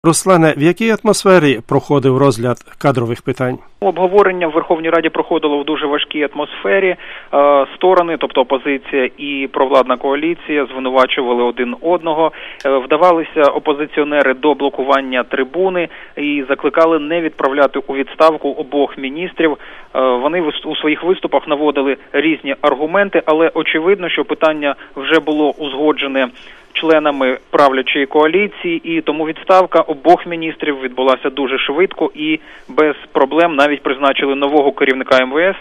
Руслане, в якій атмосфері проходив розгляд кадрових питань? Обговорення в Верховній Раді проходило в дуже важкій атмосфері. Сторони, тобто опозиція і провладна коаліція, звинувачували один одного. Вдавалися опозиціонери до блокування трибуни і закликали не відправляти у відставку обох міністрів. Вони у своїх виступах наводили різні аргументи, але очевидно, що питання вже було узгоджене членами правлячої коаліції, і тому відставка обох міністрів відбулася дуже швидко і без проблем. Навіть призначили нового керівника МВС.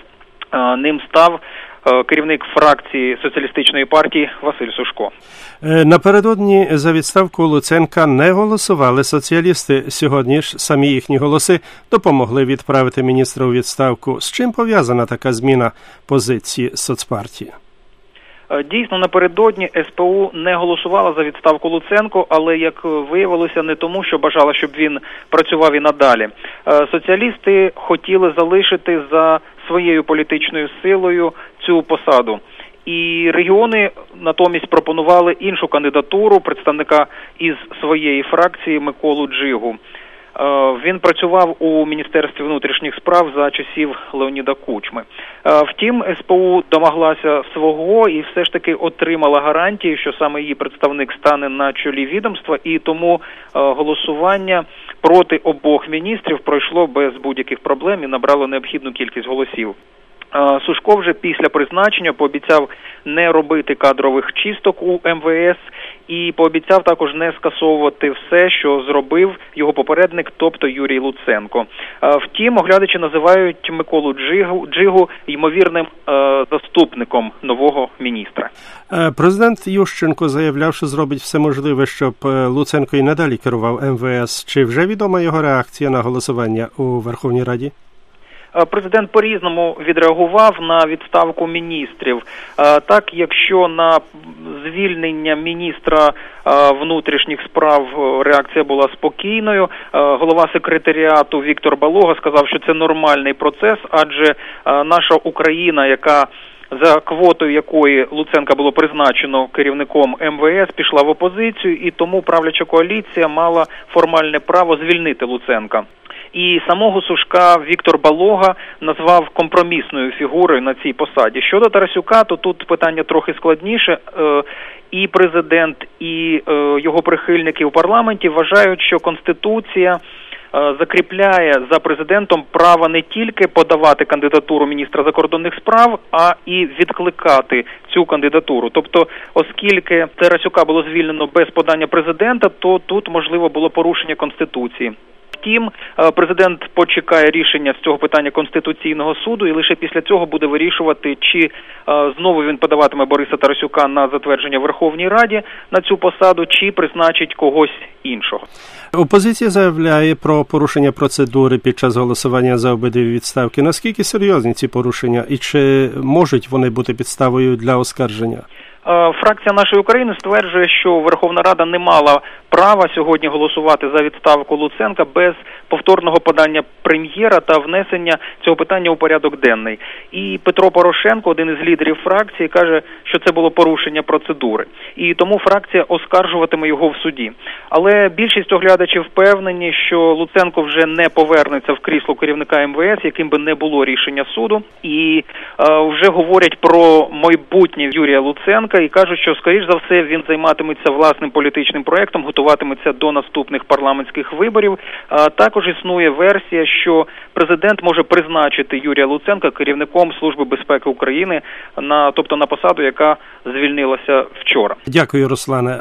Ним став керівник фракції Соціалістичної партії Василь Сушко. Напередодні за відставку Луценка не голосували соціалісти. Сьогодні ж самі їхні голоси допомогли відправити міністра у відставку. З чим пов'язана така зміна позиції соцпартії? Дійсно, напередодні СПУ не голосувала за відставку Луценко, але, як виявилося, не тому, що бажала, щоб він працював і надалі. Соціалісти хотіли залишити за своєю політичною силою цю посаду. І регіони натомість пропонували іншу кандидатуру, представника із своєї фракції Миколу Джигу. Він працював у Міністерстві внутрішніх справ за часів Леоніда Кучми. Втім, СПУ домоглася свого і все ж таки отримала гарантії, що саме її представник стане на чолі відомства, і тому голосування проти обох міністрів пройшло без будь-яких проблем і набрало необхідну кількість голосів. Сушко вже після призначення пообіцяв не робити кадрових чисток у МВС і пообіцяв також не скасовувати все, що зробив його попередник, тобто Юрій Луценко. Втім, оглядачі називають Миколу Джигу ймовірним заступником нового міністра. Президент Ющенко заявляв, що зробить все можливе, щоб Луценко і надалі керував МВС. Чи вже відома його реакція на голосування у Верховній Раді? Президент по-різному відреагував на відставку міністрів. Так, якщо на звільнення міністра внутрішніх справ реакція була спокійною, голова секретаріату Віктор Балога сказав, що це нормальний процес, адже наша Україна, яка за квотою якої Луценка було призначено керівником МВС, пішла в опозицію, і тому правляча коаліція мала формальне право звільнити Луценка. І самого Сушка Віктор Балога назвав компромісною фігурою на цій посаді. Щодо Тарасюка, то тут питання трохи складніше. І президент, і його прихильники у парламенті вважають, що Конституція закріпляє за президентом право не тільки подавати кандидатуру міністра закордонних справ, а і відкликати цю кандидатуру. Тобто, оскільки Тарасюка було звільнено без подання президента, то тут можливо було порушення Конституції. Втім, президент почекає рішення з цього питання Конституційного суду і лише після цього буде вирішувати, чи знову він подаватиме Бориса Тарасюка на затвердження в Верховній Раді на цю посаду, чи призначить когось іншого. Опозиція заявляє про порушення процедури під час голосування за обидві відставки. Наскільки серйозні ці порушення і чи можуть вони бути підставою для оскарження? Фракція «Нашої України» стверджує, що Верховна Рада не мала права сьогодні голосувати за відставку Луценка без повторного подання прем'єра та внесення цього питання у порядок денний. І Петро Порошенко, один із лідерів фракції, каже, що це було порушення процедури. І тому фракція оскаржуватиме його в суді. Але більшість оглядачів впевнені, що Луценко вже не повернеться в крісло керівника МВС, яким би не було рішення суду. І вже говорять про майбутнє Юрія Луценка і кажуть, що, скоріш за все, він займатиметься власним політичним проєктом, готуватиметься до наступних парламентських виборів. Також існує версія, що президент може призначити Юрія Луценка керівником Служби безпеки України, тобто на посаду, яка звільнилася вчора. Дякую, Руслане.